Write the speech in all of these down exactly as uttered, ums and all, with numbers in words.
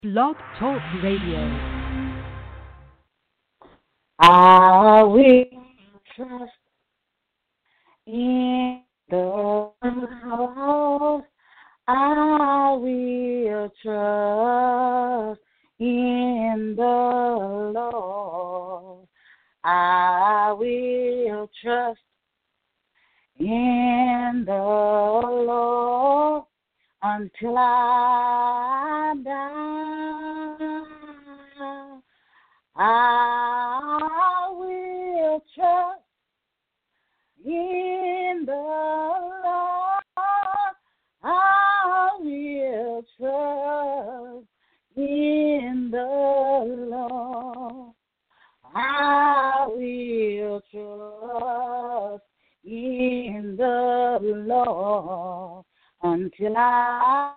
Blog Talk Radio. I will trust in the Lord. I will trust in the Lord. I will trust in the Lord until I die. I will trust in the Lord. I will trust in the Lord. I will trust in the Lord until I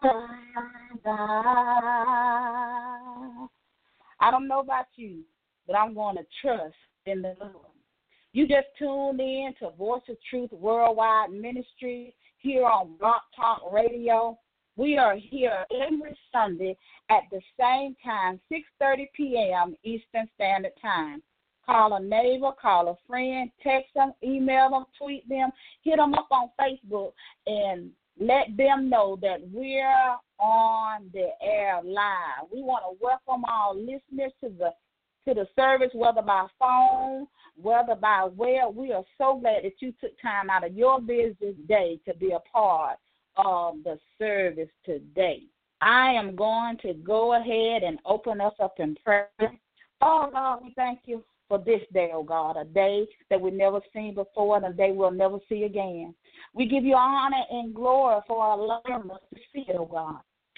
die. I don't know about you, but I'm going to trust in the Lord. You just tuned in to Voice of Truth Worldwide Ministry here on Rock Talk Radio. We are here every Sunday at the same time, six thirty p.m. Eastern Standard Time. Call a neighbor, call a friend, text them, email them, tweet them, hit them up on Facebook, and let them know that we're on the air live. We want to welcome our listeners to the to the service, whether by phone, whether by web. We are so glad that you took time out of your business day to be a part of the service today. I am going to go ahead and open us up in prayer. Oh, God, we thank you for this day, oh God, a day that we've never seen before and a day we'll never see again. We give you honor and glory for allowing us to see it, oh God.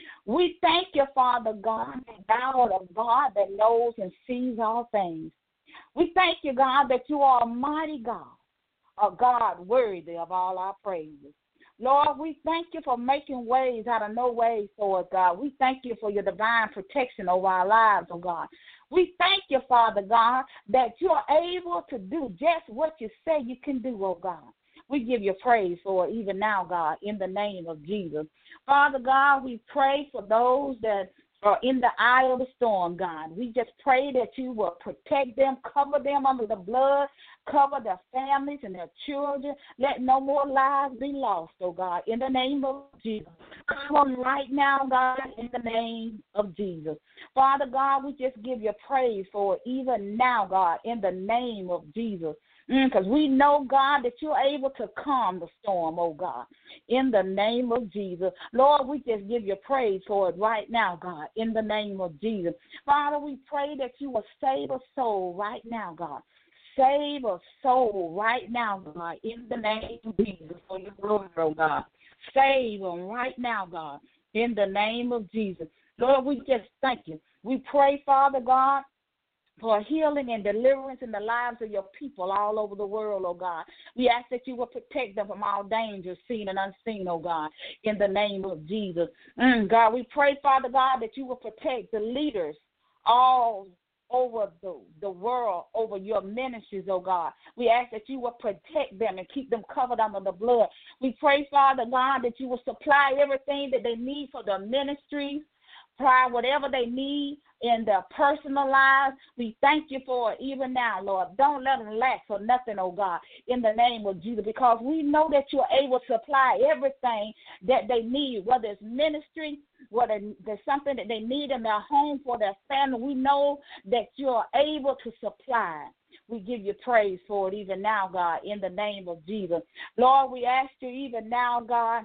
We thank you, Father God, that thou art a God that knows and sees all things. We thank you, God, that you are a mighty God, a God worthy of all our praises. Lord, we thank you for making ways out of no ways for us, God. We thank you for your divine protection over our lives, oh God. We thank you, Father God, that you are able to do just what you say you can do, oh God. We give you praise for it even now, God, in the name of Jesus. Father God, we pray for those that are in the eye of the storm, God. We just pray that you will protect them, cover them under the blood, cover their families and their children. Let no more lives be lost, oh God, in the name of Jesus. Come right now, God, in the name of Jesus. Father God, we just give you praise for it even now, God, in the name of Jesus. Because mm, we know, God, that you're able to calm the storm, oh God, in the name of Jesus. Lord, we just give you praise for it right now, God, in the name of Jesus. Father, we pray that you will save a soul right now, God. Save a soul right now, God, in the name of Jesus, for your glory, oh God. Save them right now, God, in the name of Jesus. Lord, we just thank you. We pray, Father God, for healing and deliverance in the lives of your people all over the world, oh God. We ask that you will protect them from all dangers, seen and unseen, oh God, in the name of Jesus. Mm, God, we pray, Father God, that you will protect the leaders all over the, the world, over your ministries, oh God. We ask that you will protect them and keep them covered under the blood. We pray, Father God, that you will supply everything that they need for their ministries, provide whatever they need in their personal lives. We thank you for it even now, Lord. Don't let them lack for nothing, oh God, in the name of Jesus, because we know that you're able to supply everything that they need, whether it's ministry, whether there's something that they need in their home for their family. We know that you're able to supply. We give you praise for it even now, God, in the name of Jesus. Lord, we ask you even now, God,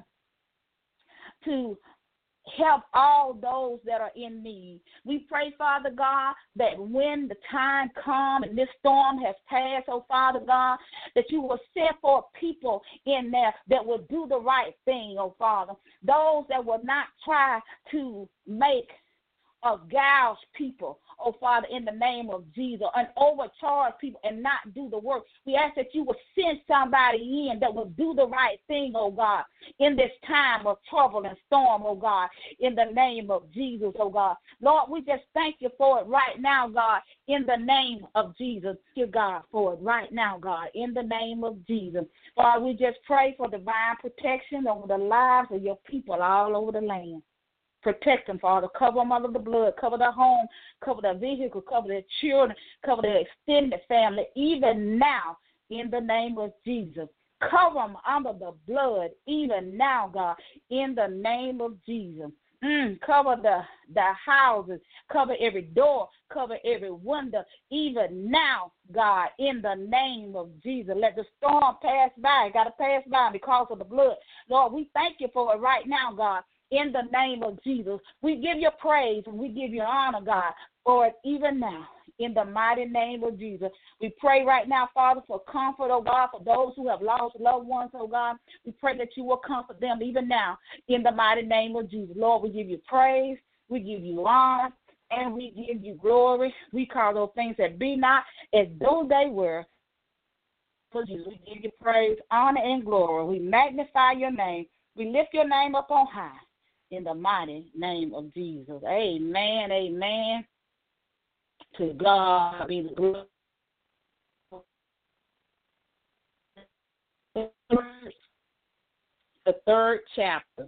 to help all those that are in need. We pray, Father God, that when the time comes and this storm has passed, oh Father God, that you will send for people in there that will do the right thing, oh Father. Those that will not try to make or gouge people, oh Father, in the name of Jesus, and overcharge people and not do the work. We ask that you will send somebody in that will do the right thing, oh God, in this time of trouble and storm, oh God, in the name of Jesus, oh God. Lord, we just thank you for it right now, God, in the name of Jesus. Thank you, God, for it right now, God, in the name of Jesus. Father, we just pray for divine protection over the lives of your people all over the land. Protect them, Father. Cover them under the blood. Cover their home. Cover their vehicle. Cover their children. Cover their extended family. Even now, in the name of Jesus. Cover them under the blood. Even now, God, in the name of Jesus. Mm, cover the, the houses. Cover every door. Cover every window. Even now, God, in the name of Jesus. Let the storm pass by. Got to pass by because of the blood. Lord, we thank you for it right now, God. In the name of Jesus, we give you praise and we give you honor, God, for it even now. In the mighty name of Jesus, we pray right now, Father, for comfort, oh God, for those who have lost loved ones, oh God. We pray that you will comfort them even now in the mighty name of Jesus. Lord, we give you praise, we give you honor, and we give you glory. We call those things that be not as though they were. For Jesus, we give you praise, honor, and glory. We magnify your name. We lift your name up on high. In the mighty name of Jesus. Amen, amen. To God be the glory. The third chapter.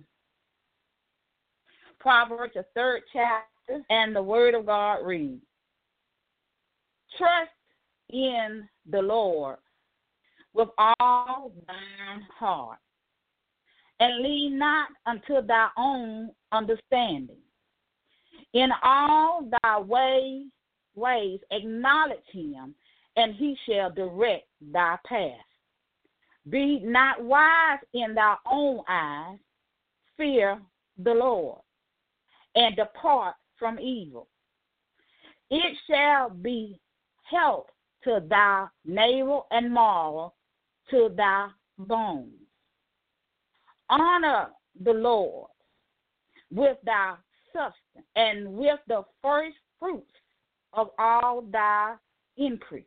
Proverbs, the third chapter, and the word of God reads, trust in the Lord with all thine heart, and lean not unto thy own understanding. In all thy way, ways acknowledge him, and he shall direct thy path. Be not wise in thy own eyes. Fear the Lord, and depart from evil. It shall be health to thy navel and marrow to thy bones. Honor the Lord with thy substance and with the first fruits of all thy increase.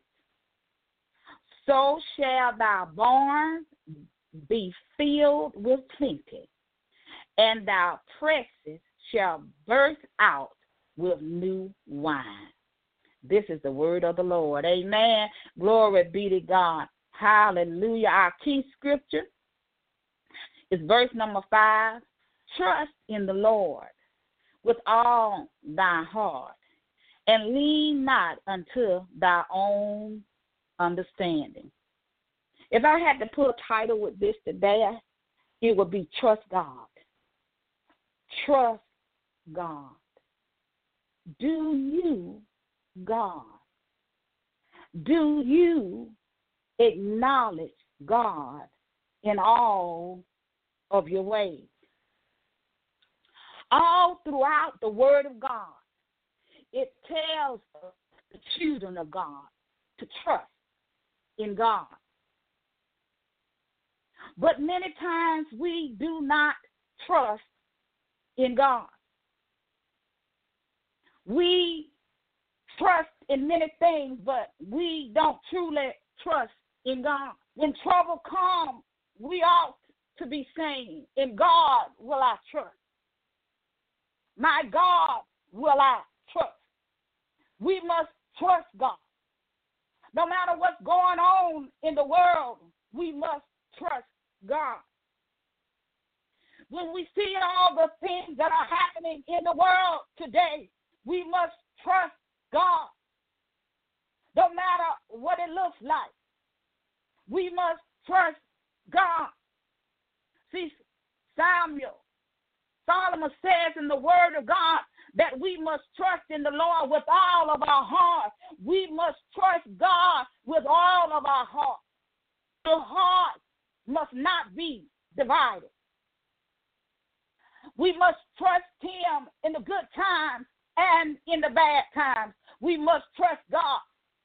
So shall thy barns be filled with plenty, and thy presses shall burst out with new wine. This is the word of the Lord. Amen. Glory be to God. Hallelujah. Our key scripture is verse number five. Trust in the Lord with all thy heart, and lean not unto thy own understanding. If I had to put a title with this today, it would be Trust God. Trust God. Do you, God? Do you acknowledge God in all of your ways? All throughout the Word of God, it tells us, the children of God, to trust in God. But many times we do not trust in God. We trust in many things, but we don't truly trust in God. When trouble comes, we ought to be saying, in God will I trust. My God will I trust. We must trust God. No matter what's going on in the world, we must trust God. When we see all the things that are happening in the world today, we must trust God. No matter what it looks like, we must trust God. See, Samuel, Solomon says in the Word of God that we must trust in the Lord with all of our heart. We must trust God with all of our heart. The heart must not be divided. We must trust Him in the good times and in the bad times. We must trust God.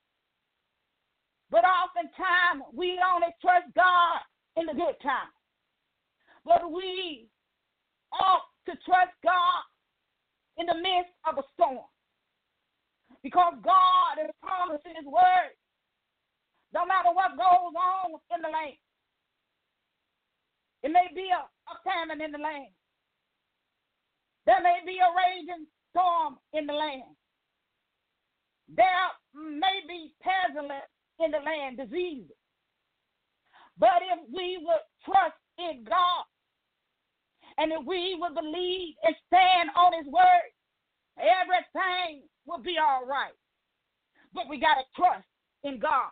But oftentimes, we only trust God in the good times. But we ought to trust God in the midst of a storm. Because God has promised in His Word, no matter what goes on in the land, it may be a, a famine in the land. There may be a raging storm in the land. There may be pestilence in the land, diseases. But if we would trust in God And if we will believe and stand on his word, everything will be all right. But we got to trust in God.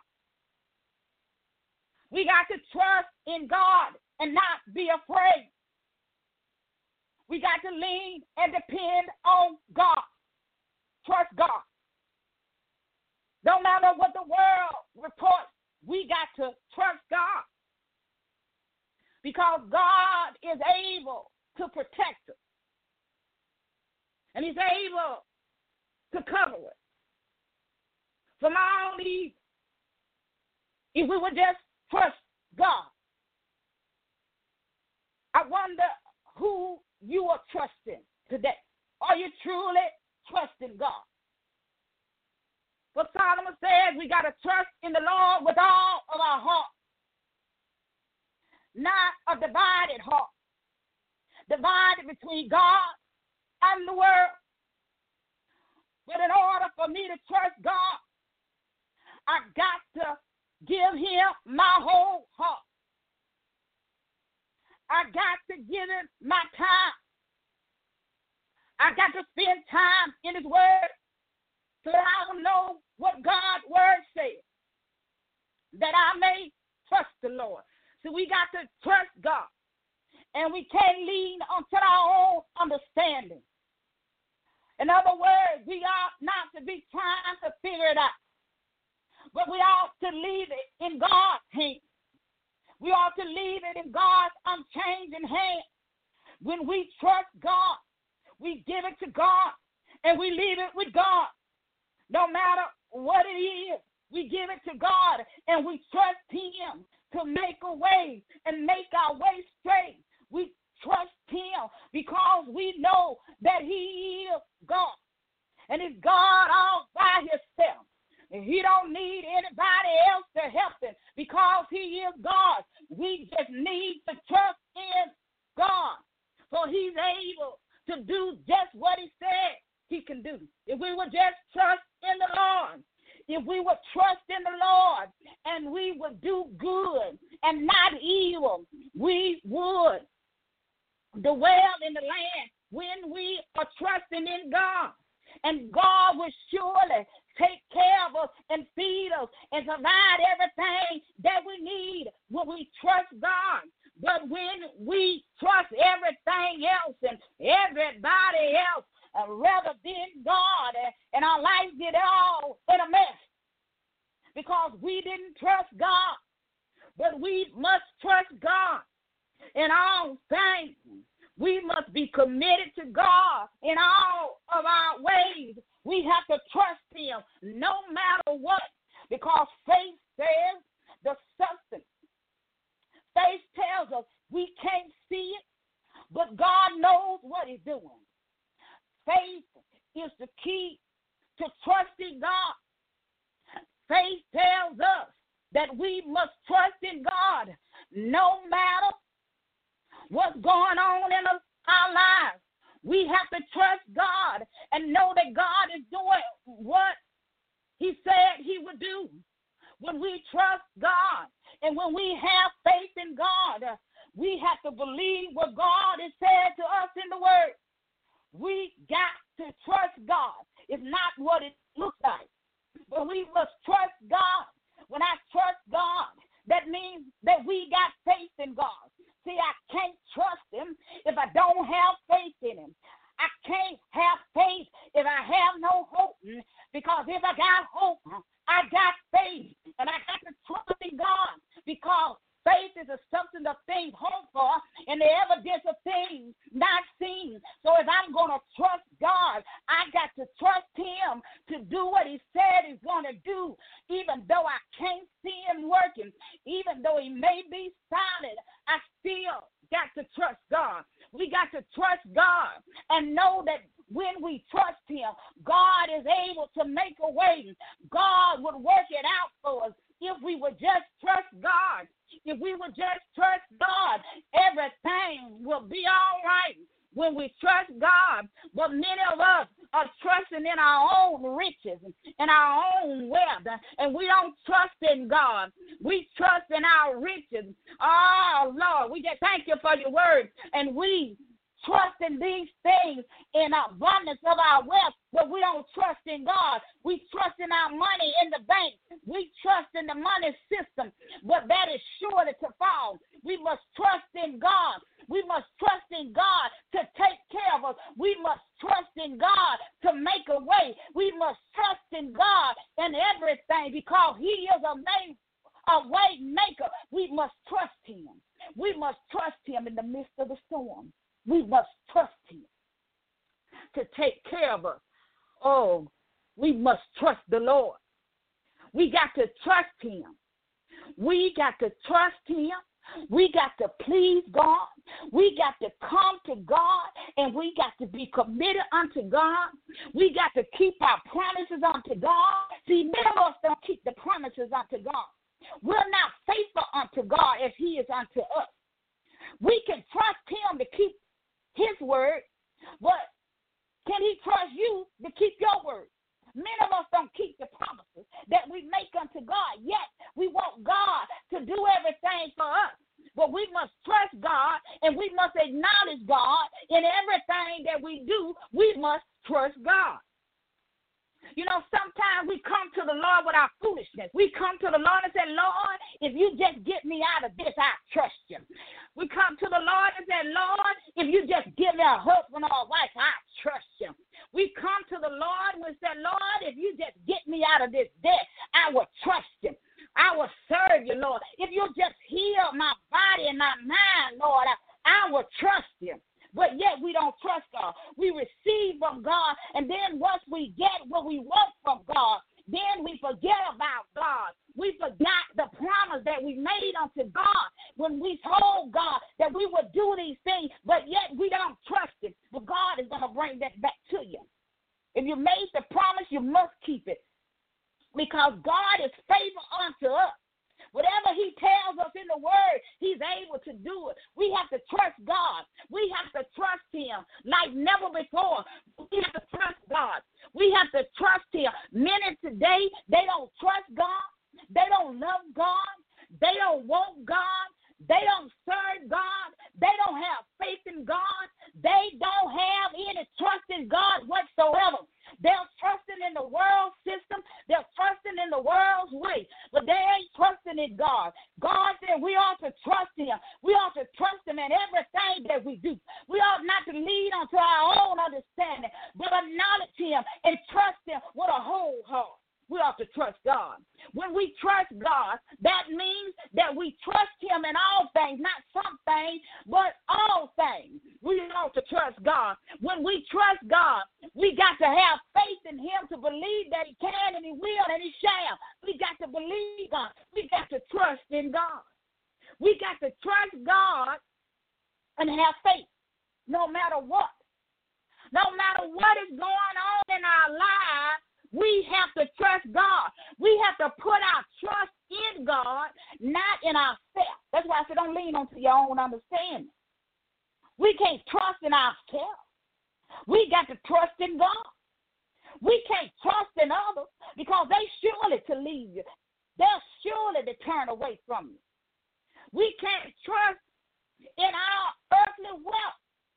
We got to trust in God and not be afraid. We got to lean and depend on God. Trust God. No matter what the world reports, we got to trust God. Because God is able to protect us. And he's able to cover us from all evil. If we would just trust God. I wonder who you are trusting today. Are you truly trusting God? But Solomon says we got to trust in the Lord with all of our heart. Not a divided heart. Divided between God and the world. But in order for me to trust God, I got to give him my whole heart. I got to give him my time. I got to spend time in his word so that I will know what God's word says, that I may trust the Lord. So we got to trust God, and we can't lean onto our own understanding. In other words, we ought not to be trying to figure it out, but we ought to leave it in God's hands. We ought to leave it in God's unchanging hand. When we trust God, we give it to God, and we leave it with God. No matter what it is, we give it to God, and we trust him to make a way and make our way straight. We trust him because we know that he is God. And it's God all by himself. And he don't need anybody else to help him because he is God. We just need to trust in God. For he's able to do just what he said he can do. If we would just trust in the Lord, if we would trust in the Lord and we would do good and not evil, we would dwell in the land when we are trusting in God. And God will surely take care of us and feed us and provide everything that we need when we trust God. But when we trust everything else and everybody else uh, rather than God, uh, and our lives get all in a mess because we didn't trust God. But we must trust God in all things. We must be committed to God in all of our ways. We have to trust him no matter what, because faith says the substance. Faith tells us we can't see it, but God knows what he's doing. Faith is the key to trusting God. Faith tells us that we must trust in God no matter what's going on in our lives. We have to trust God and know that God is doing what he said he would do. When we trust God and when we have faith in God, we have to believe what God has said to us in the word. We got to trust God. It's not what it looks like, but we must trust God. When I trust God, that means that we got faith in God. See, I can't trust him if I don't have faith in him. I can't have faith if I have no hope, because if I got hope, I got faith, and I got to trust in God, because faith is a substance of things hoped for and the evidence of things not seen. So if I'm going to trust God, I got to trust him to do what he said he's going to do, even though I can't see him working, even though he may be silent, I still got to trust God. We got to trust God and know that when we trust him, God is able to make a way. God would work it out for us if we would just trust God. If we would just trust God, everything will be all right when we trust God. But many of us are trusting in our own riches and our own wealth, and we don't trust in God. We trust in our riches. Oh, Lord, we just thank you for your word. And we trust in these things in abundance of our wealth, but we don't trust in God. We trust in our money in the bank. We trust in the money system, but that is surely to fall. We must trust in God. We must trust in God to take care of us. We must trust in God to make a way. We must trust in God in everything because He is a, make, a way maker. We must trust Him. We must trust Him in the midst of the storm. We must trust Him to take care of us. Oh, we must trust the Lord. We got to trust Him. We got to trust Him. We got to please God. We got to come to God, and we got to be committed unto God. We got to keep our promises unto God. See, many of us don't keep the promises unto God. We're not faithful unto God as He is unto us. We can trust Him to keep His word, but can He trust you to keep your word? Many of us don't keep the promises that we make unto God, yet we want God to do everything for us. But we must trust God, and we must acknowledge God in everything that we do. We must trust God. You know, sometimes we come to the Lord with our foolishness. We come to the Lord and say, Lord, if you just get me out of this, I trust you. We come to the Lord and say, Lord, if you just give me a husband or a wife, I trust you. We come to the Lord and we say, Lord, if you just get me out of this debt, I will trust you. I will serve you, Lord. If you just heal my body and my mind, Lord, I, I will trust you. But yet we don't trust God. We receive from God, and then once we get what we want from God, then we forget about God. We forgot the promise that we made unto God when we told God that we would do these things, but yet we don't trust Him. But God is going to bring that back to you. If you made the promise, you must keep it because God is faithful unto us. Whatever He tells us in the Word, He's able to do it. We have to trust God. We have to trust Him like never before. We have to trust God. We have to trust Him. Many today, they don't trust God. They don't love God. They don't want God. They don't serve God. They don't have faith in God. They don't have any trust in God whatsoever. They're trusting in the world system. They're trusting in the world's way. But they ain't trusting in God. God said we ought to trust Him. We ought to trust Him in everything that we do. We ought not to lean onto our own understanding, but acknowledge Him and trust Him with a whole heart. We ought to trust God. When we trust God, that means that we trust Him in all things, not some things, but all things. We ought to trust God. When we trust God, we got to have faith in Him to believe that He can and He will and He shall. We got to believe God. We got to trust in God. We got to trust God and have faith no matter what. No matter what is going on in our lives, we have to trust God. We have to put our trust in God, not in ourselves. That's why I said don't lean onto your own understanding. We can't trust in ourselves. We got to trust in God. We can't trust in others because they surely to leave you. They're surely to turn away from you. We can't trust in our earthly wealth.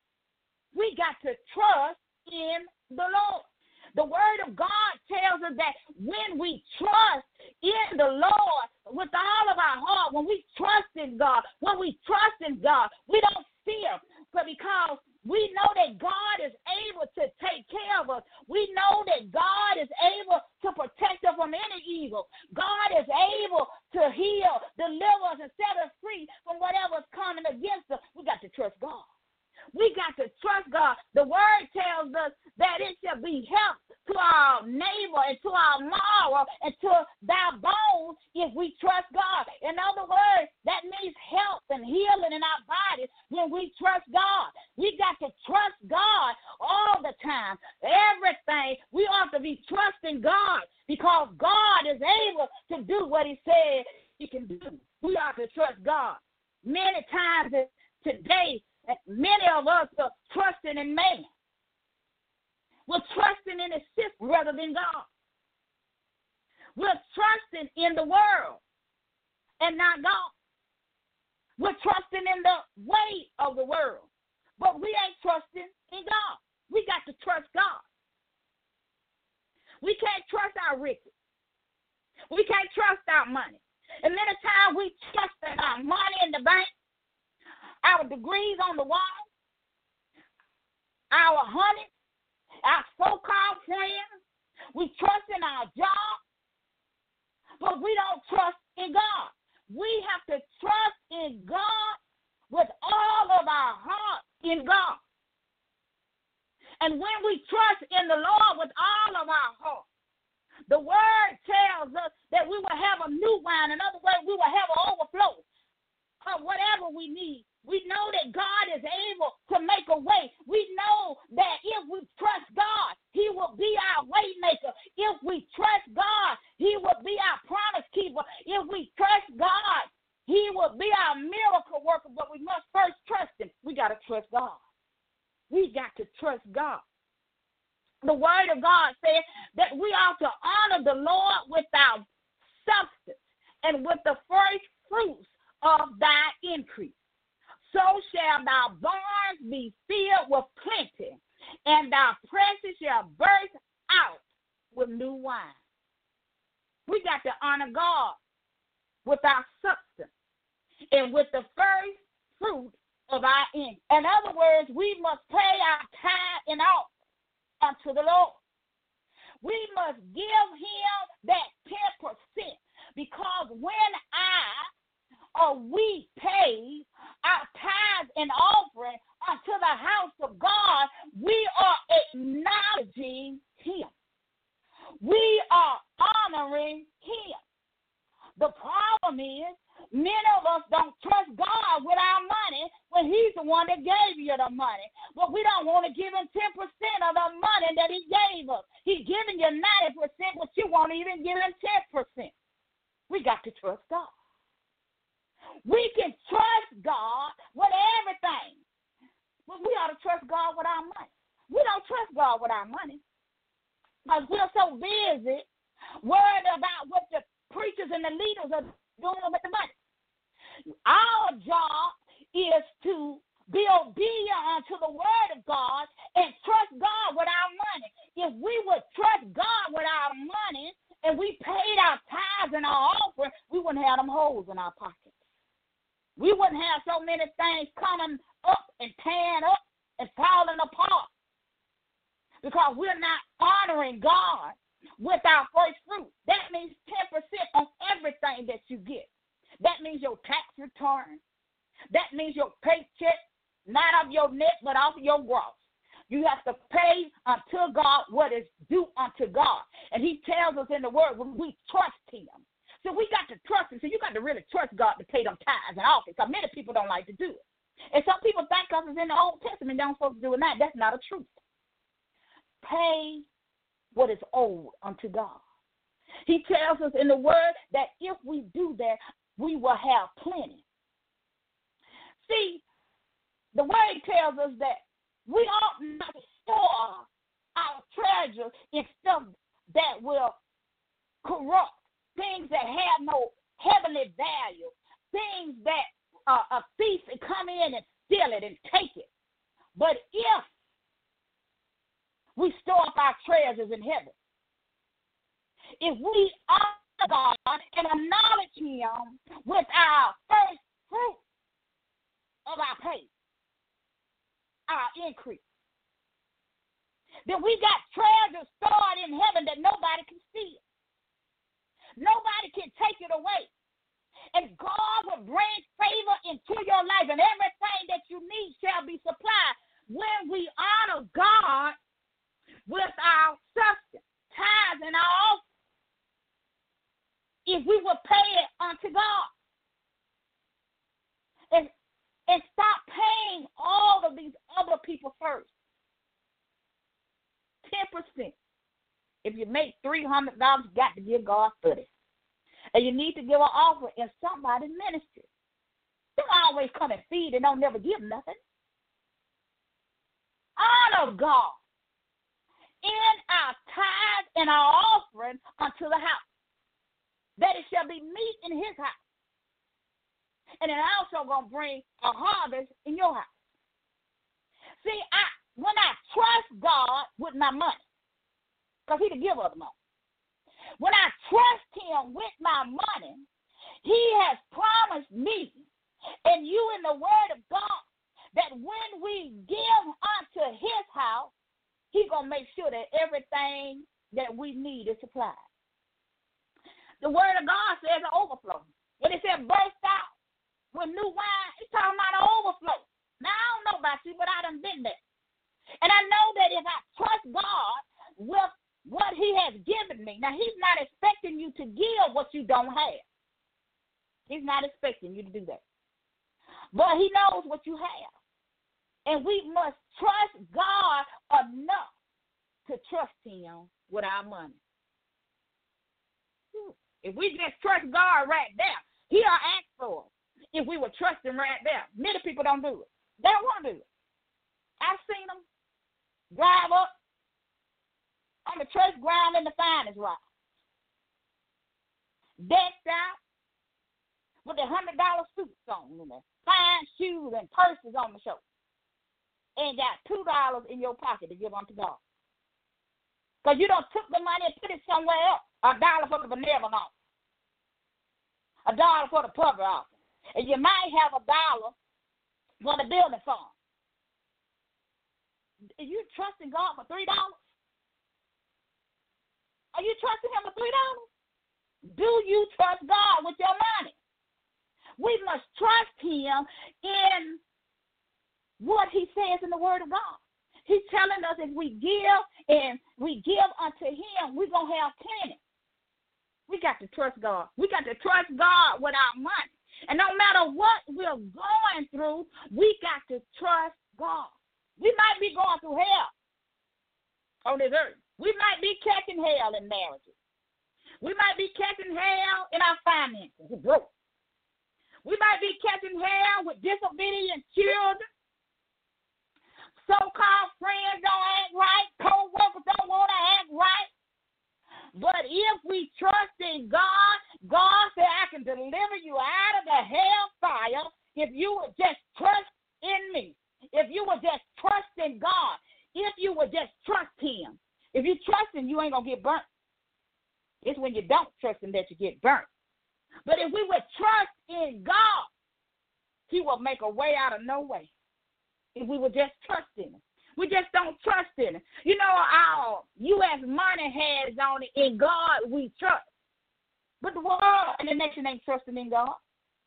We got to trust in the Lord. The word of God tells us that when we trust in the Lord with all of our heart, when we trust in God, when we trust in God, we don't fear. But because we know that God is able to take care of us, we know that God is able to protect us from any evil. God is able to heal, deliver us, and set us free from whatever's coming against us. We got to trust God. We got to trust God. The word tells us that it shall be help to our neighbor and to our marrow and to thy bones if we trust God. In other words, that means health and healing in our bodies when we trust God. We got to trust God all the time. Everything, we ought to be trusting God because God is able to do what He said He can do. We ought to trust God. Many times today, many of us are trusting in man. We're trusting in a system rather than God. We're trusting in the world and not God. We're trusting in the way of the world but we ain't trusting in God. We got to trust God. We can't trust our riches. We can't trust our money. And many times we trust in our money in the bank, our degrees on the wall, our honey, our so-called friends. We trust in our job, but we don't trust in God. We have to trust in God with all of our heart in God. And when we trust in the Lord with all of our heart, the word tells us that we will have a new wine. In other words, we will have an overflow of whatever we need. We know that God is able to make a way. We know that if we trust God, he will be our way maker. If we trust God, he will be our promise keeper. If we trust God, he will be our miracle worker. But we must first trust him. We got to trust God. We got to trust God. The word of God says that we ought to honor the Lord with our substance and with the first fruits of thy increase. So shall thy barns be filled with plenty, and thy presses shall burst out with new wine. We got to honor God with our substance and with the first fruit of our increase. In other words, we must pay our tithe and offering unto the Lord. We must give him that ten percent, because when I or we pay our tithes and offering unto the house of God, we are acknowledging him. We are honoring him. The problem is, many of us don't trust God with our money when he's the one that gave you the money. But we don't want to give him ten percent of the money that he gave us. He's giving you ninety percent, but you won't even give him ten percent. We got to trust God. We can trust God with everything, but we ought to trust God with our money. We don't trust God with our money because we're so busy worried about what the preachers and the leaders are doing with the money. Our job is to be obedient unto the word of God and trust God with our money. If we would trust God with our money and we paid our tithes and our offering, we wouldn't have them holes in our pockets. We wouldn't have so many things coming up and tearing up and falling apart because we're not honoring God with our first fruit. That means ten percent on everything that you get. That means your tax return. That means your paycheck, not of your net, but off your gross. You have to pay unto God what is due unto God. And he tells us in the word when we trust him. So we got to trust him. So you got to really trust God to pay them tithes and offerings. Because many people don't like to do it. And some people think because it's in the Old Testament, they're supposed to do it now. That's not a truth. Pay what is owed unto God. He tells us in the word that if we do that, we will have plenty. See, the word tells us that we ought not to store our treasure in stuff that will corrupt, things that have no heavenly value, things that uh, a thief can come in and steal it and take it. But if we store up our treasures in heaven, if we honor God and acknowledge him with our first fruit of our pay, our increase, then we got treasures stored in heaven that nobody can steal. Nobody can take it away. And God will bring favor into your life, and everything that you need shall be supplied when we honor God with our substance, tithes, and our offering. If we will pay it unto God. And, and stop paying all of these other people first. ten percent. If you make three hundred dollars, you got to give God thirty. And you need to give an offer in somebody's ministry. Don't always come and feed and don't never give nothing. Honor God in our tithe and our offering unto the house, that it shall be meat in his house. And it also going to bring a harvest in your house. See, I when I trust God with my money, because He the giver of the money. When I trust Him with my money, He has promised me and you in the Word of God that when we give unto His house, He's going to make sure that everything that we need is supplied. The Word of God says an overflow. When it said burst out with new wine, it's talking about an overflow. Now, I don't know about you, but I done been there. And I know that if I trust God with what He has given me, now He's not expecting you to give what you don't have. He's not expecting you to do that. But He knows what you have. And we must trust God enough to trust Him with our money. If we just trust God right there, He'll ask for it. If we were trusting right there. Many people don't do it. They don't want to do it. I've seen them drive up on the church ground in the finest rock, decked out with their hundred dollar suits on, and their fine shoes and purses on the shoulder, and got two dollars in your pocket to give unto God. Because you don't took the money and put it somewhere else. A dollar for the benevolent offering, a dollar for the public offering, and you might have a dollar for the building fund. Are you trusting God for three dollars? Are you trusting Him for three dollars? Do you trust God with your money? We must trust Him in what He says in the Word of God. He's telling us if we give and we give unto Him, we're going to have plenty. We got to trust God. We got to trust God with our money. And no matter what we're going through, we got to trust God. We might be going through hell on this earth. We might be catching hell in marriages. We might be catching hell in our finances. We're broke. We might be catching hell with disobedient children. So-called friends don't act right. Co-workers don't want to act right. But if we trust in God, God said, I can deliver you out of the hell fire if you would just trust in me. If you would just trust in God. If you would just trust Him. If you trust Him, you ain't going to get burnt. It's when you don't trust Him that you get burnt. But if we would trust in God, He will make a way out of no way. If we would just trust in Him. We just don't trust in Him. You know, our U S money has on it, in God we trust. But the world and the nation ain't trusting in God.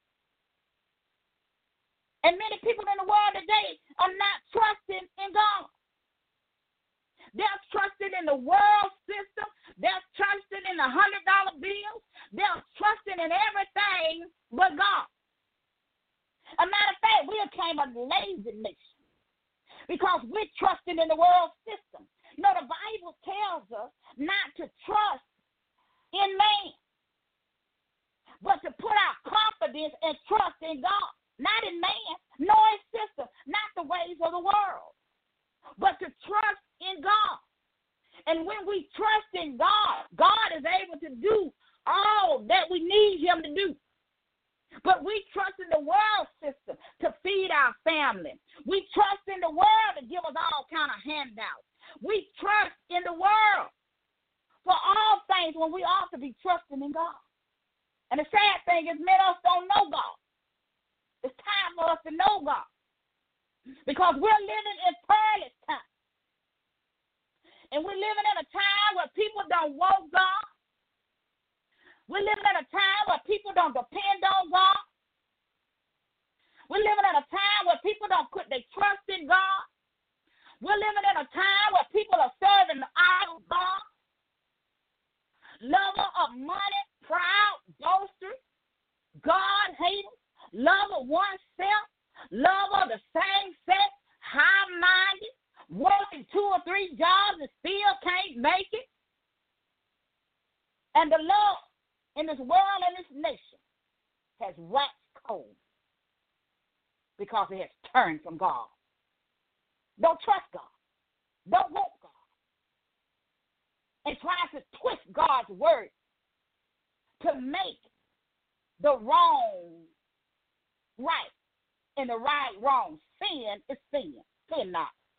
And many people in the world today are not trusting in God. They're trusting in the world system. They're trusting in the one hundred dollar bills. They're trusting in everything but God. A matter of fact, we became a lazy nation because we're trusting in the world system. You know, the Bible tells us not to trust in man, but to put our confidence and trust in God. Not in man, nor in system, not the ways of the world, but to trust in God. And when we trust in God, God is able to do all that we need Him to do. But we trust in the world system to feed our family. We trust in the world to give us all kind of handouts. We trust in the world for all things when we ought to be trusting in God. And the sad thing is many of us don't know God. It's time for us to know God because we're living in perilous times. And we're living in a time where people don't want God. We're living in a time where people don't depend on God. We're living in a time where people don't put their trust in God. We're living in a time where people are serving the idol God. Lover of money, proud, boasters, God haters. Love of oneself, love of the same sex, high-minded, working two or three jobs and still can't make it. And the love in this world and this nation has waxed cold because it has turned from God. Don't trust God. Don't want God. And tries to twist God's word to make the wrong right and the right wrong. Sin is sin. Sin not.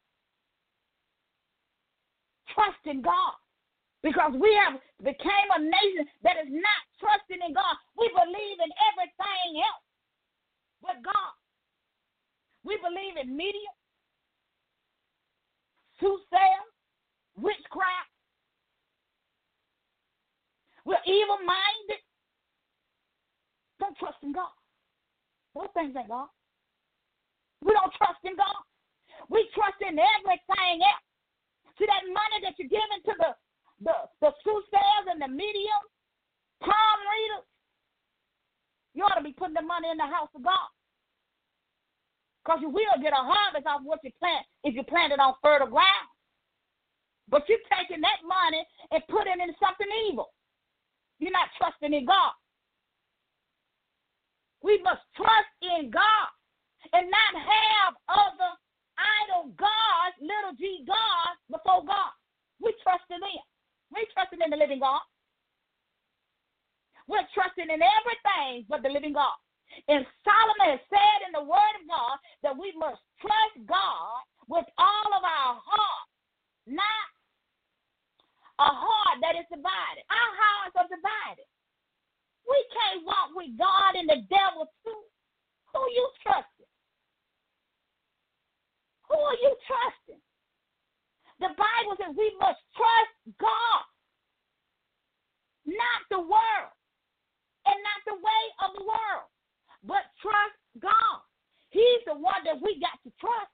trusting God. Because we have became a nation that is not trusting in God. We believe in everything else but God. We believe in media, soothsayers, witchcraft. We're evil-minded. Don't trust in God. Those things ain't God. We don't trust in God. We trust in everything else. See that money that you're giving to the The, the soothsayers and the medium, palm readers, you ought to be putting the money in the house of God. Because you will get a harvest off what you plant if you plant it on fertile ground. But you're taking that money and putting it in something evil. You're not trusting in God. We must trust in God and not have other idol gods, little g gods, before God. We trust in Him. We're trusting in the living God. We're trusting in everything but the living God. And Solomon has said in the Word of God that we must trust God with all of our heart, not a heart that is divided. Our hearts are divided. We can't walk with God and the devil too. Who are you trusting? Who are you trusting? The Bible says we must trust God, not the world, and not the way of the world, but trust God. He's the one that we got to trust.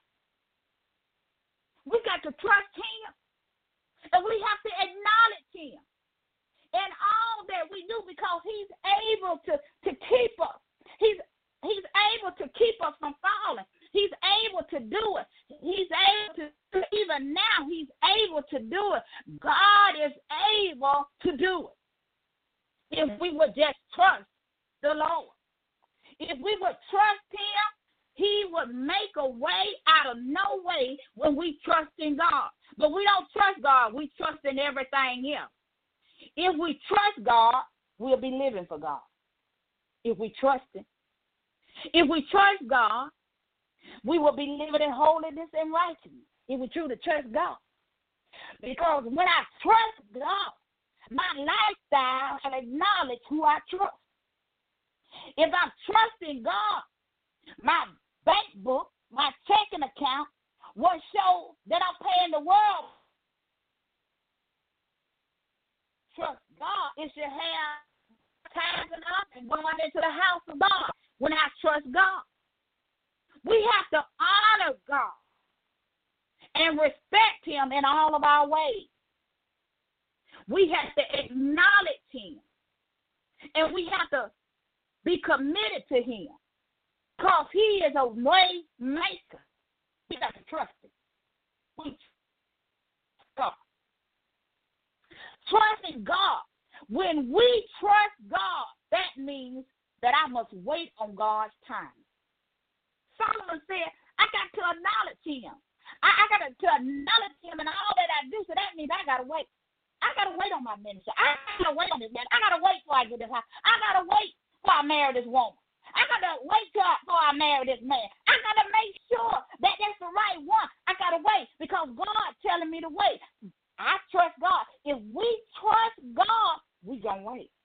We got to trust Him, and we have to acknowledge Him in all that we do because He's able to, to keep us. He's, he's able to keep us from falling. He's able to do it. He's able to do it. Even now, He's able to do it. God is able to do it. If we would just trust the Lord. If we would trust Him, He would make a way out of no way when we trust in God. But we don't trust God. We trust in everything else. If we trust God, we'll be living for God. If we trust Him. If we trust God, we will be living in holiness and righteousness if we truly trust God. Because when I trust God, my lifestyle will acknowledge who I trust. If I'm trusting God, my bank book, my checking account will show that I'm paying the world. Trust God, it should have tithing up and going into the house of God when I trust God. We have to honor God and respect Him in all of our ways. We have to acknowledge Him. And we have to be committed to Him. Because He is a way maker. We got to trust Him. We trust God. Trusting God. When we trust God, that means that I must wait on God's time. Solomon said, I got to acknowledge Him. I, I got to, to acknowledge Him in all that I do, so that means I got to wait. I got to wait on my ministry. I got to wait on this man. I got to wait before I get this house. I got to wait before I marry this woman. I got to wait till I, before I marry this man. I got to make sure that that's the right one. I got to wait because God's telling me to wait. I trust God. If we trust God, we going to wait.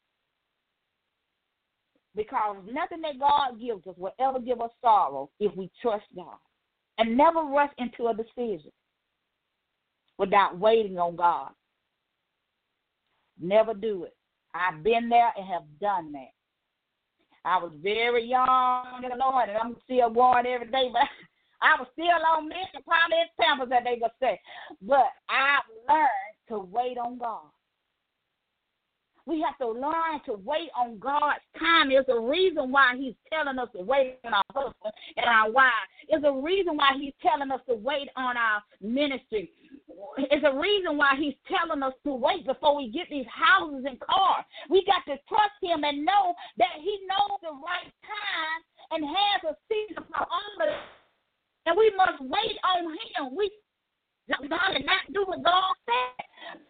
Because nothing that God gives us will ever give us sorrow if we trust God. And never rush into a decision without waiting on God. Never do it. I've been there and have done that. I was very young in the Lord, and I'm still going every day, but I was still on this and probably in Pampers that they would say. But I've learned to wait on God. We have to learn to wait on God's time. There's a reason why He's telling us to wait on our husband and our wives. There's a reason why He's telling us to wait on our ministry. It's a reason why He's telling us to wait before we get these houses and cars. We got to trust Him and know that He knows the right time and has a season for all of it. And we must wait on Him. We God and not do what God said.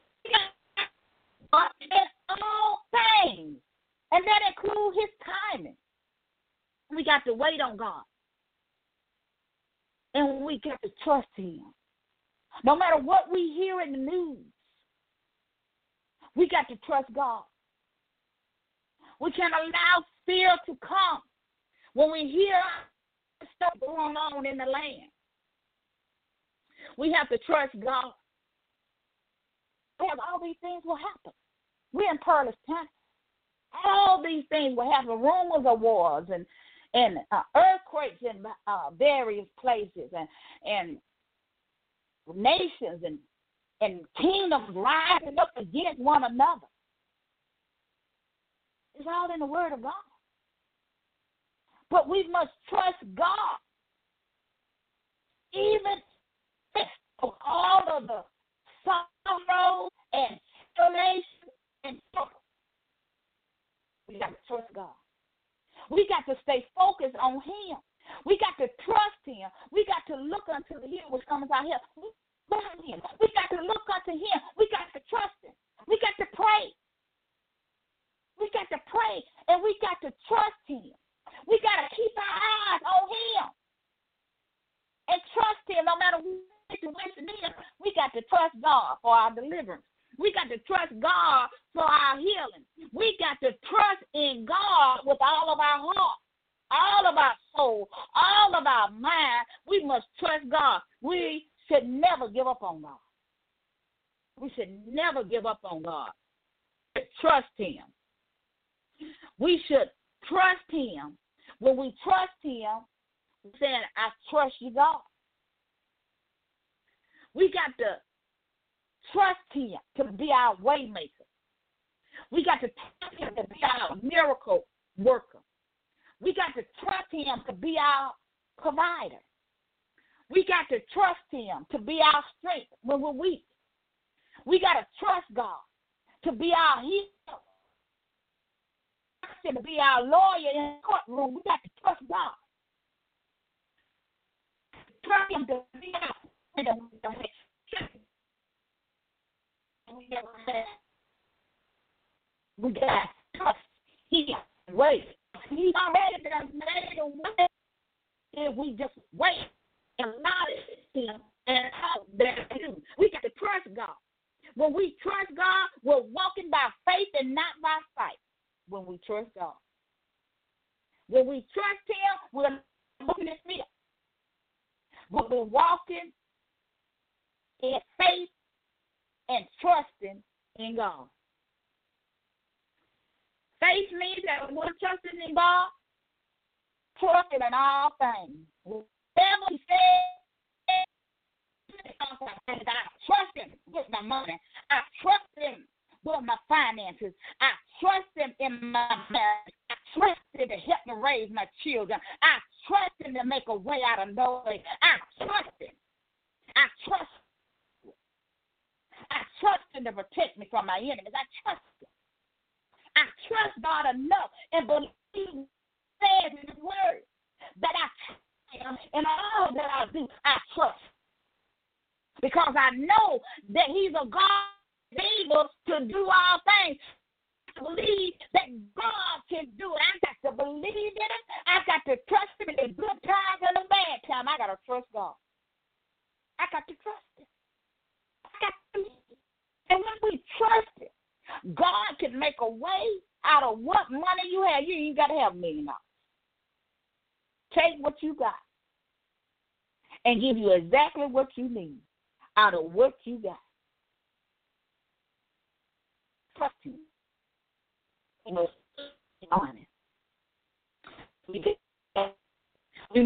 In all things, and that includes His timing. We got to wait on God, and we got to trust Him. No matter what we hear in the news, we got to trust God. We can't allow fear to come when we hear stuff going on in the land. We have to trust God. We have all these things will happen. We're in perilous times. All these things will happen. Rumors of wars and and uh, earthquakes in uh, various places, and and nations and and kingdoms rising up against one another. It's all in the Word of God. But we must trust God, even of all of the sorrow and tribulation and trouble. We got to trust God. We got to stay focused on Him. We got to trust Him. We got to look unto the hill which comes out here. We got to look unto Him. We got to trust Him. We got to pray. We got to pray, and we got to trust Him. We got to keep our eyes on Him and trust Him no matter what situation it is. We got to trust God for our deliverance. We got to trust God for our healing. We got to trust in God with all of our heart, all of our soul, all of our mind. We must trust God. We should never give up on God. We should never give up on God. Trust Him. We should trust Him. When we trust Him, we're saying, I trust you, God. We got to trust Him to be our way maker. We got to trust Him to be our miracle worker. We got to trust Him to be our provider. We got to trust Him to be our strength when we're weak. We got to trust God to be our healer, to be our lawyer in the courtroom. We got to trust God. Trust Him to be our freedom. We got to trust Him. Wait. He's already done made a way if we just wait and allow Him and all that to do. We got to trust God. When we trust God, we're walking by faith and not by sight. When we trust God. When we trust Him, we're walking in fear. But we're walking in faith and trusting in God. Faith means that we're trusting in God, trusting in all things. Whatever He said, I trust Him with my money. I trust Him with my finances. I trust Him in my marriage. I trust Him to help me raise my children. I trust Him to make a way out of no way. I trust Him. I trust Him. I trust Him to protect me from my enemies. I trust Him. I trust God enough and believe He says in His Word that I trust Him in all that I do. I trust because I know that He's a God able to do all things. I believe that God can do it. I got to believe in Him. I got to trust Him in the good times and the bad times. I got to trust God. I got to trust Him. I got to believe Him. And when we trust Him, God can make a way out of what money you have. You ain't got to have a million dollars. Take what you got and give you exactly what you need out of what you got. Trust Him. You know, honest. We get we,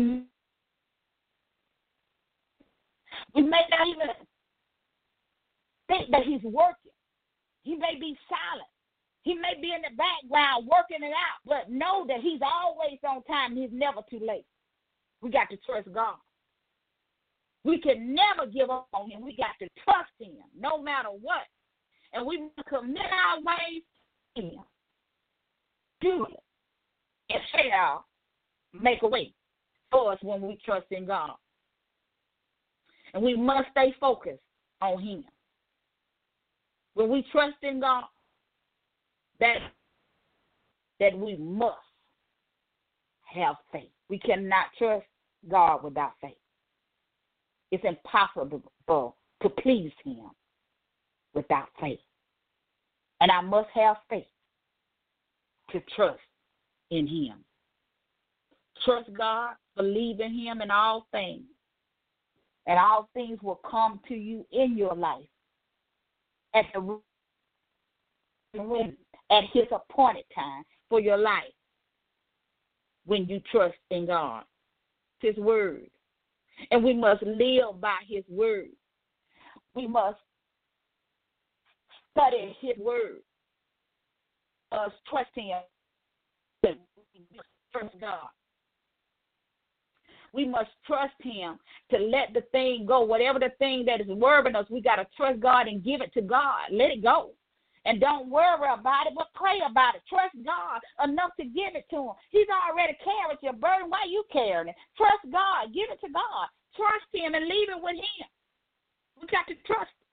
we may not even think that He's working. He may be silent. He may be in the background working it out, but know that He's always on time. He's never too late. We got to trust God. We can never give up on Him. We got to trust Him no matter what. And we commit our ways to Him. Do it. And shall make a way for us when we trust in God. And we must stay focused on Him. When we trust in God, that, that we must have faith. We cannot trust God without faith. It's impossible to please him without faith. And I must have faith to trust in him. Trust God, believe in him in all things, and all things will come to you in your life at the at his appointed time for your life when you trust in God, his word. And we must live by his word. We must study his word. Us trust him. Trust God. We must trust him to let the thing go. Whatever the thing that is worrying us, we got to trust God and give it to God. Let it go. And don't worry about it, but pray about it. Trust God enough to give it to him. He's already carried your burden. Why are you carrying it? Trust God. Give it to God. Trust him and leave it with him. We got to trust him.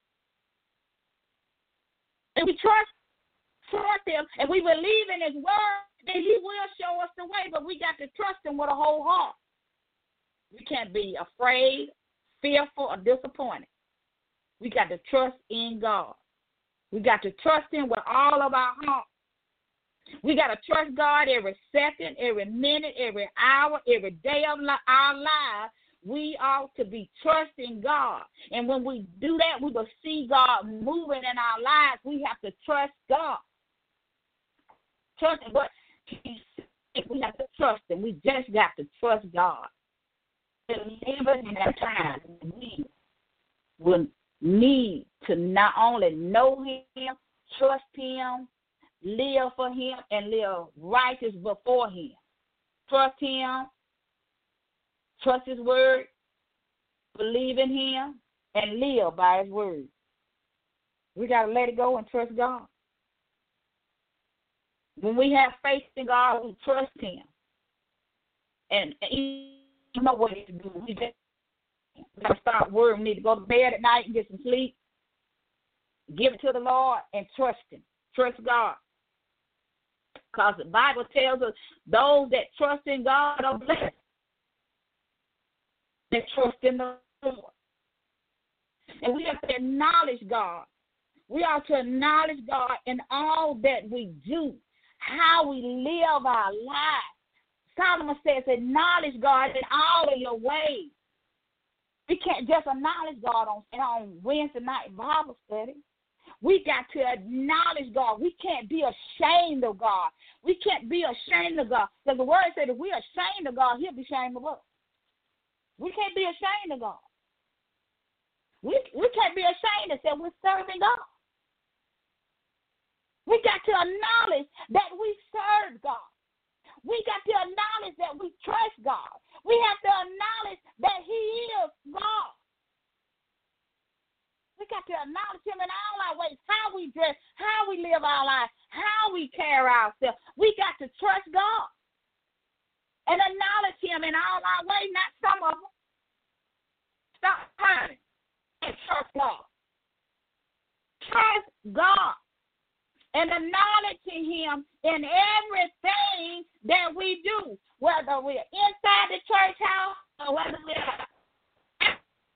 And we trust, trust him, and we believe in his word, and he will show us the way, but we got to trust him with a whole heart. We can't be afraid, fearful, or disappointed. We got to trust in God. We got to trust him with all of our heart. We got to trust God every second, every minute, every hour, every day of our lives. We ought to be trusting God. And when we do that, we will see God moving in our lives. We have to trust God. Trust him, but we have to trust him. We just got to trust God. Even in that time, we will need to not only know him, trust him, live for him, and live righteous before him. Trust him, trust his word, believe in him, and live by his word. We got to let it go and trust God. When we have faith in God, we trust him. And he You know what to do. We just got to start worrying. We need to go to bed at night and get some sleep. Give it to the Lord and trust him. Trust God. Because the Bible tells us those that trust in God are blessed. They trust in the Lord. And we have to acknowledge God. We are to acknowledge God in all that we do, how we live our lives. Solomon says, acknowledge God in all of your ways. We can't just acknowledge God on, on Wednesday night Bible study. We got to acknowledge God. We can't be ashamed of God. We can't be ashamed of God. Because the word said if we're ashamed of God, he'll be ashamed of us. We can't be ashamed of God. We, we can't be ashamed and say we're serving God. We got to acknowledge that we serve God. We got to acknowledge that we trust God. We have to acknowledge that he is God. We got to acknowledge him in all our ways, how we dress, how we live our lives, how we carry ourselves. We got to trust God and acknowledge him in all our ways, not some of them. Stop hiding and trust God. Trust God. And acknowledging him in everything that we do, whether we're inside the church house or whether we're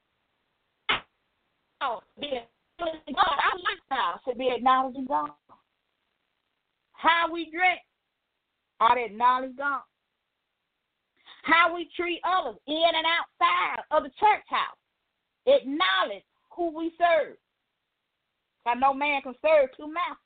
out. God, our lifestyle should be acknowledging God. How we dress ought to acknowledge God. How we treat others in and outside of the church house, acknowledge who we serve. I know man can serve two masters.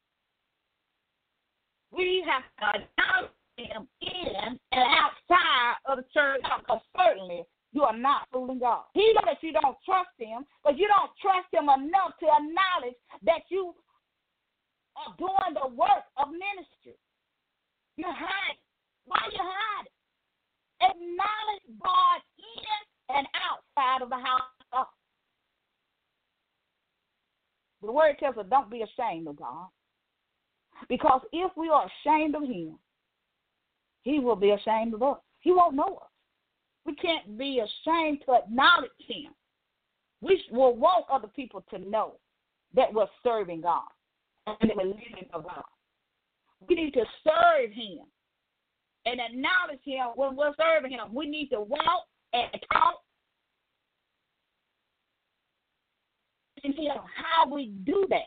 We have to acknowledge him in and outside of the church, because certainly you are not fooling God. He knows that you don't trust him, but you don't trust him enough to acknowledge that you are doing the work of ministry. You're hiding. Why are you hiding? Acknowledge God in and outside of the house. The word tells us don't be ashamed of God. Because if we are ashamed of him, he will be ashamed of us. He won't know us. We can't be ashamed to acknowledge him. We will want other people to know that we're serving God and that we're living for God. We need to serve him and acknowledge him when we're serving him. We need to walk and talk acknowledging him, how we do that.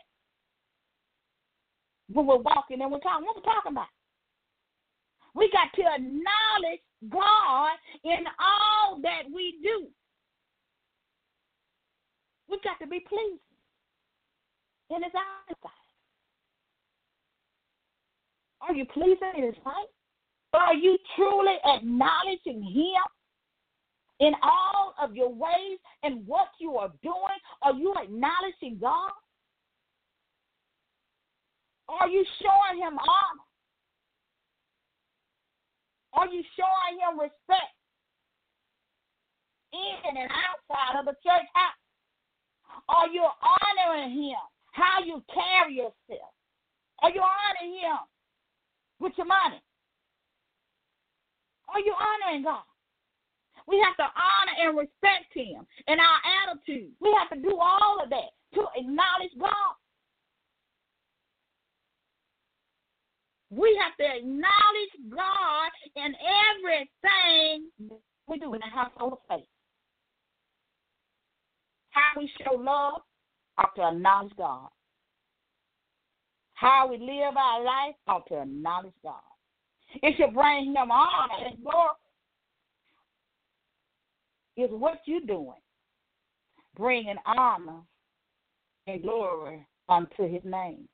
When we're walking and we're talking, what we're talking about. We got to acknowledge God in all that we do. We got to be pleasing in his eyesight. Are you pleasing in his sight? Are you truly acknowledging him in all of your ways and what you are doing? Are you acknowledging God? Are you showing him honor? Are you showing him respect in and outside of the church house? Are you honoring him? How you carry yourself? Are you honoring him with your money? Are you honoring God? We have to honor and respect him in our attitude. We have to do all of that to acknowledge God. We have to acknowledge God in everything we do in the household of faith. How we show love, ought to acknowledge God. How we live our life, ought to acknowledge God. It should bring him honor and glory. Is what you're doing bringing honor and glory unto his name?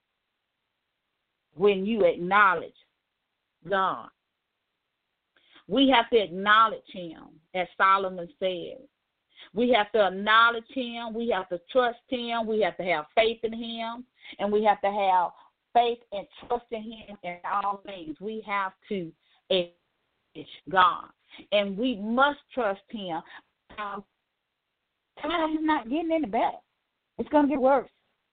When you acknowledge God, we have to acknowledge him, as Solomon said. We have to acknowledge him. We have to trust him. We have to have faith in him. And we have to have faith and trust in him in all things. We have to acknowledge God. And we must trust him. Um, God is not getting any better. It's going to get worse.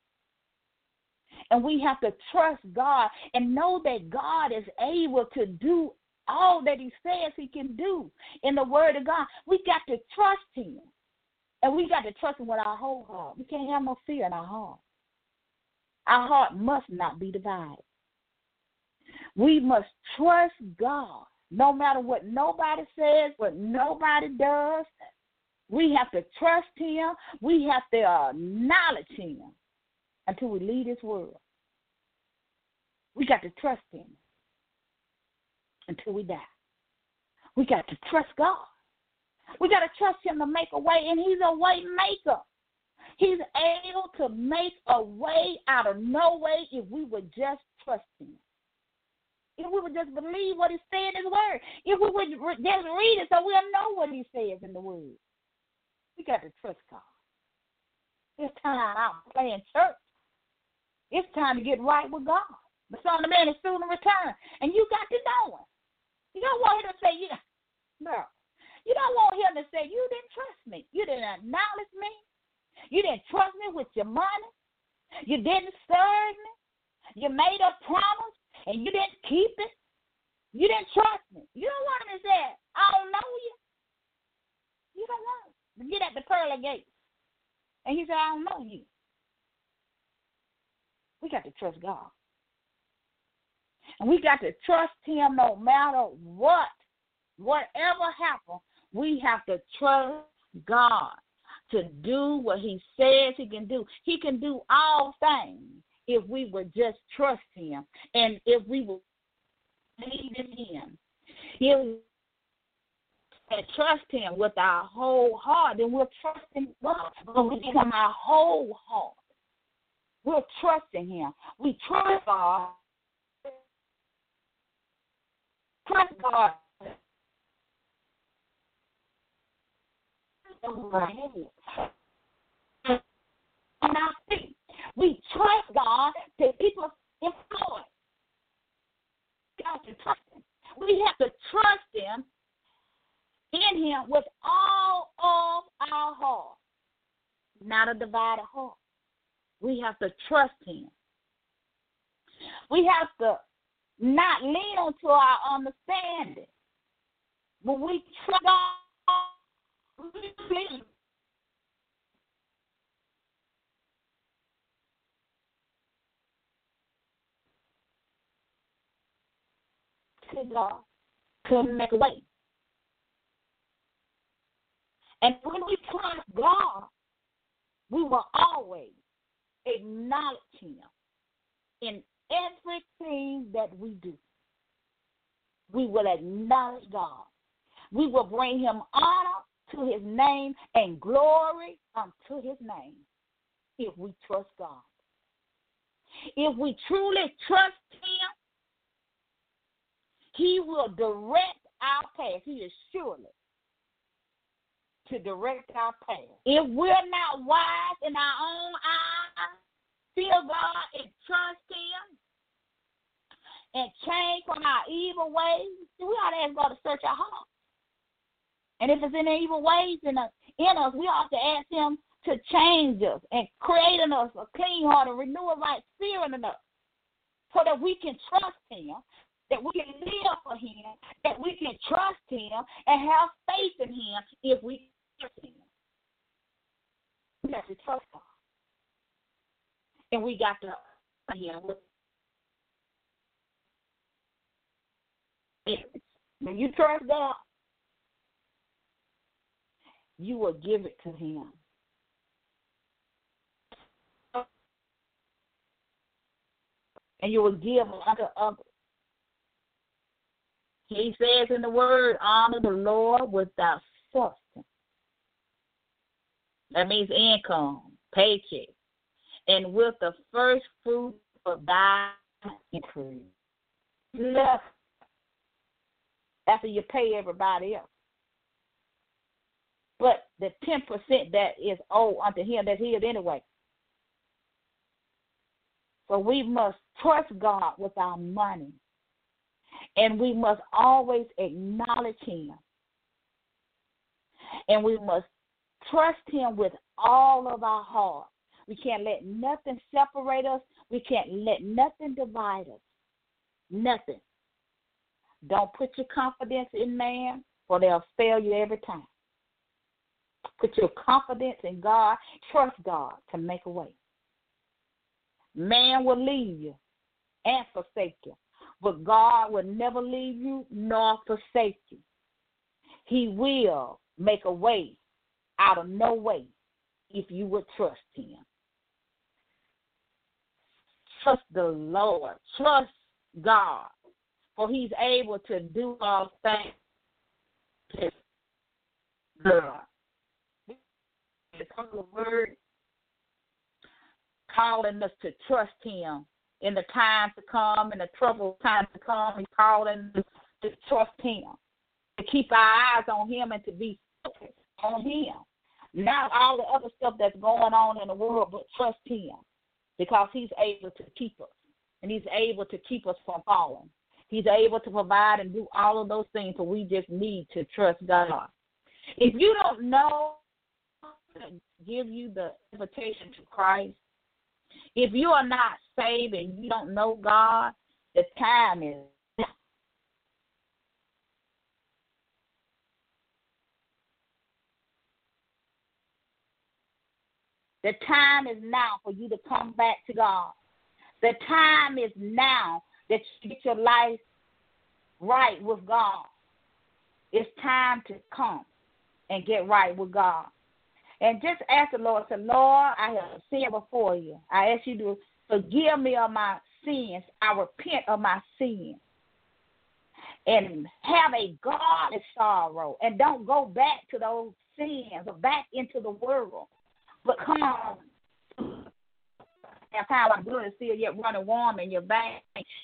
And we have to trust God and know that God is able to do all that he says he can do in the word of God. We got to trust him. And we got to trust him with our whole heart. We can't have no fear in our heart. Our heart must not be divided. We must trust God. No matter what nobody says, what nobody does, we have to trust him. We have to acknowledge him until we leave this world. We got to trust him until we die. We got to trust God. We got to trust him to make a way, and he's a way maker. He's able to make a way out of no way if we would just trust him. If we would just believe what he said in his word. If we would just read it so we'll know what he says in the word. We got to trust God. It's time out playing church. It's time to get right with God. The Son of Man is soon to return. And you got to know him. You don't want him to say, you know, no. You don't want him to say, you didn't trust me. You didn't acknowledge me. You didn't trust me with your money. You didn't serve me. You made a promise, and you didn't keep it. You didn't trust me. You don't want him to say, I don't know you. You don't want him to get at the pearly gates. And he said, I don't know you. We got to trust God. And we got to trust him no matter what. Whatever happens, we have to trust God to do what he says he can do. He can do all things if we would just trust him and if we would believe in him. If we trust him with our whole heart, then we're trusting God. When we give him our whole heart, we're trusting him. We trust God. Trust God. And I think we trust God to keep us employed. God to trust him. We have to trust him in him with all of our heart, not a divided heart. We have to trust him. We have to not lean on to our understanding. When we trust God, we believe. To God, to make a way. And when we trust God, We will always acknowledge him in everything that we do. We will acknowledge God. We will bring him honor to his name and glory unto his name if we trust God. If we truly trust him, he will direct our path. He is surely to direct our path. If we're not wise in our own eyes, fear God and trust him and change from our evil ways, we ought to ask God to search our hearts. And if there's any evil ways in us, in us, we ought to ask him to change us and create in us a clean heart and renew a right spirit in us so that we can trust him, that we can live for him, that we can trust him and have faith in him if we trust him. We have to trust God. And we got to him with it. When you trust God, you will give it to him. And you will give unto others. He says in the word, honor the Lord without substance. That means income, paycheck. And with the first fruit of thy increase. Left after you pay everybody else. But the ten percent that is owed unto him, that's his anyway. So we must trust God with our money. And we must always acknowledge him. And we must trust him with all of our heart. We can't let nothing separate us. We can't let nothing divide us. Nothing. Don't put your confidence in man, for they'll fail you every time. Put your confidence in God. Trust God to make a way. Man will leave you and forsake you, but God will never leave you nor forsake you. He will make a way out of no way if you would trust him. Trust the Lord. Trust God, for he's able to do all things. God. The word calling us to trust him in the time to come, in the troubled time to come. He's calling us to trust him, to keep our eyes on him and to be focused on him. Not all the other stuff that's going on in the world, but trust him, because he's able to keep us, and he's able to keep us from falling. He's able to provide and do all of those things, so we just need to trust God. If you don't know, give you the invitation to Christ. If you are not saved and you don't know God, the time is now. The time is now for you to come back to God. The time is now that you get your life right with God. It's time to come and get right with God. And just ask the Lord, say, Lord, I have sinned before you. I ask you to forgive me of my sins. I repent of my sins. And have a godly sorrow. And don't go back to those sins or back into the world. But come on. Have time, my blood is still yet running warm in your veins.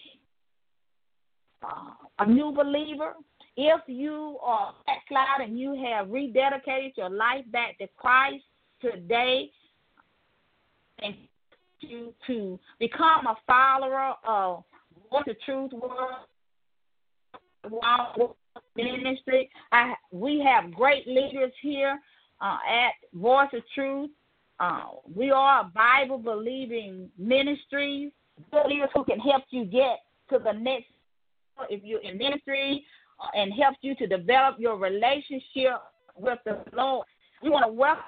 Uh, a new believer, if you are backsliding and you have rededicated your life back to Christ today, and you to become a follower of Voice of Truth World Ministry, I, we have great leaders here uh, at Voice of Truth. Uh, we are a Bible-believing ministry, leaders who can help you get to the next, if you're in ministry, uh, and help you to develop your relationship with the Lord. We want to welcome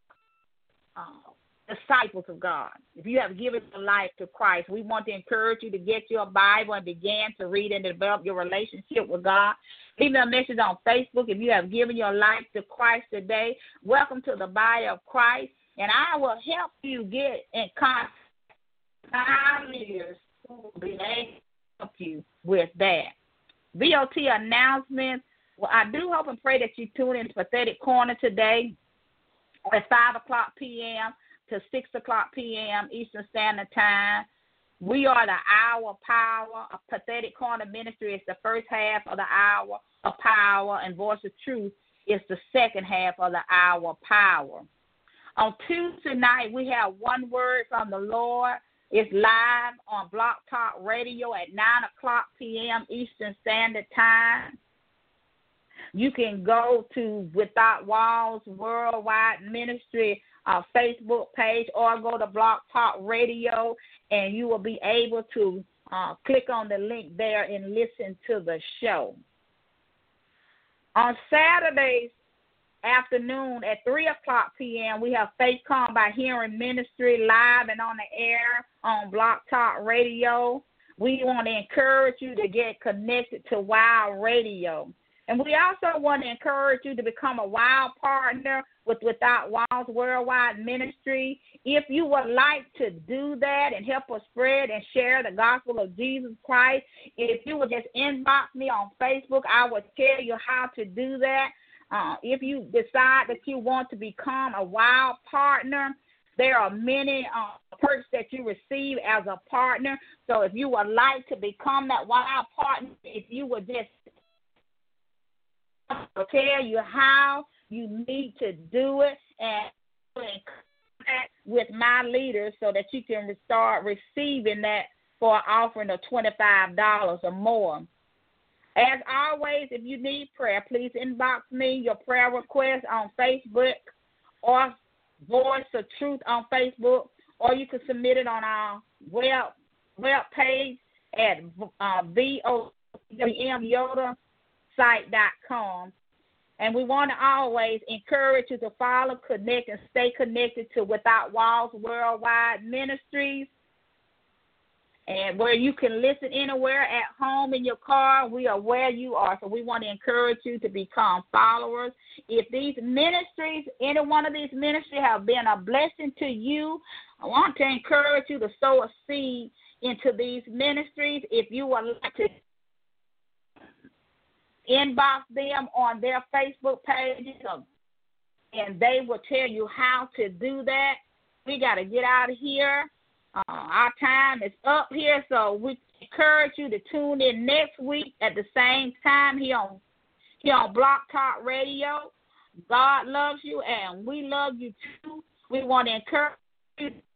uh, disciples of God. If you have given your life to Christ, we want to encourage you to get your Bible and begin to read and develop your relationship with God. Leave me a message on Facebook if you have given your life to Christ today. Welcome to the body of Christ. and I will help you get in contact with our leaders who will be able to help you with that. V O T announcements. Well, I do hope and pray that you tune in to Pathetic Corner today at five o'clock p.m. to six o'clock p.m. Eastern Standard Time. We are the hour of power. A Pathetic Corner Ministry is the first half of the hour of power, and Voice of Truth is the second half of the hour of power. On Tuesday night, we have One Word from the Lord. It's live on Block Talk Radio at nine o'clock p.m. Eastern Standard Time. You can go to Without Walls Worldwide Ministry uh, Facebook page or go to Block Talk Radio, and you will be able to uh, click on the link there and listen to the show. On Saturdays afternoon at three o'clock p.m., we have Faith Come by Hearing Ministry live and on the air on Block Talk Radio. We want to encourage you to get connected to Wild Radio. And we also want to encourage you to become a wild partner with Without Walls Worldwide Ministry. If you would like to do that and help us spread and share the gospel of Jesus Christ, if you would just inbox me on Facebook, I will tell you how to do that. Uh, if you decide that you want to become a wild partner, there are many uh, perks that you receive as a partner. So if you would like to become that wild partner, if you would just I'll tell you how you need to do it and in contact with my leaders so that you can start receiving that for an offering of twenty-five dollars or more. As always, if you need prayer, please inbox me your prayer request on Facebook or Voice of Truth on Facebook, or you can submit it on our web, web page at uh, V O M Yoda site dot com. And we want to always encourage you to follow, connect, and stay connected to Without Walls Worldwide Ministries, and where you can listen anywhere at home, in your car. We are where you are, so we want to encourage you to become followers. If these ministries, any one of these ministries have been a blessing to you, I want to encourage you to sow a seed into these ministries. If you would like to inbox them on their Facebook pages, and they will tell you how to do that. We got to get out of here. Uh, our time is up here, so we encourage you to tune in next week at the same time here on, here on Block Talk Radio. God loves you, and we love you too. We want to encourage you